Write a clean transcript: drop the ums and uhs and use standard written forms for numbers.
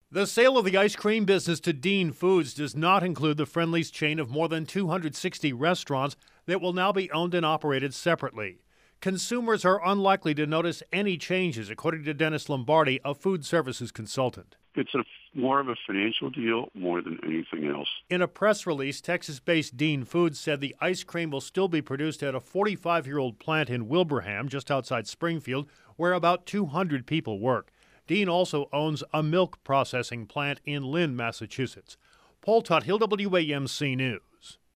The sale of the ice cream business to Dean Foods does not include the Friendly's chain of more than 260 restaurants that will now be owned and operated separately. Consumers are unlikely to notice any changes, according to Dennis Lombardi, a food services consultant. It's more of a financial deal more than anything else. In a press release, Texas-based Dean Foods said the ice cream will still be produced at a 45-year-old plant in Wilbraham, just outside Springfield, where about 200 people work. Dean also owns a milk processing plant in Lynn, Massachusetts. Paul Tuthill, WAMC News.